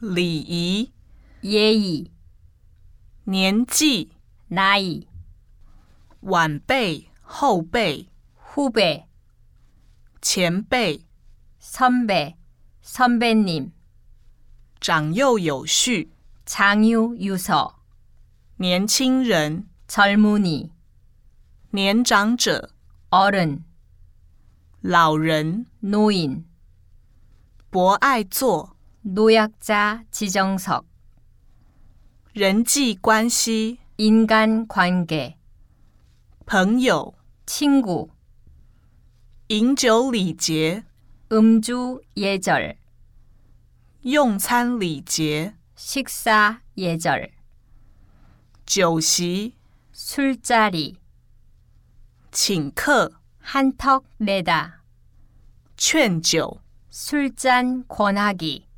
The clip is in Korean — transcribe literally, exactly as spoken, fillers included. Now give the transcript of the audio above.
礼仪 예의, 年纪 나이, 晚辈后辈 후배, 前辈 선배, 선배님, 长幼有序 장유, 유서, 年轻人 젊은이, 年长者 어른, 老人 노인, 博爱座 노약자, 지정석, 人际关系 인간관계, 朋友 친구, 饮酒礼节 음주, 예절, 用餐礼节 식사, 예절, 酒席 술자리, 请客 한턱 내다, 劝酒 술잔 권하기,